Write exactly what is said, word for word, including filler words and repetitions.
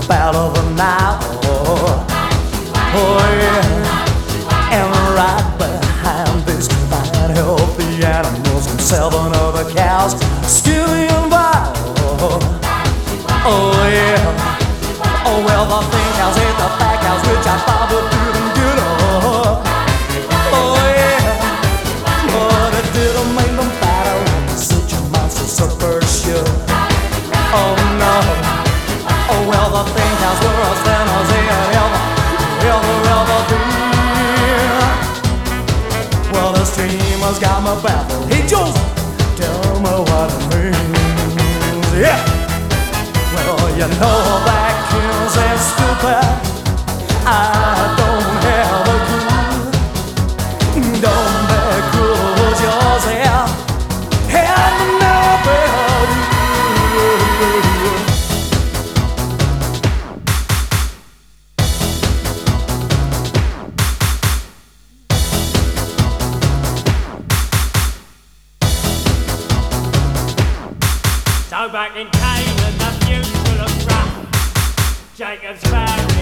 battle of the Nile. Oh yeah, and right behind these fine healthy animals and seven other cows, skinny and vile. Oh yeah, oh well, the thin cows ate the fat cows, which I thought would do them good. Oh yeah, but it didn't make them fatter. Such a monster subvert shit. Oh no, oh well, the thin cows were as thin as they had ever, ever, ever been. Well, the streamers got me baffled. Hey Joseph, tell me what it means. Yeah, well, you know vacuums and stupid. I don't have a clue. Don't be good yourself. Have no better. So back in Canaan, the future looks rough. Jacob's found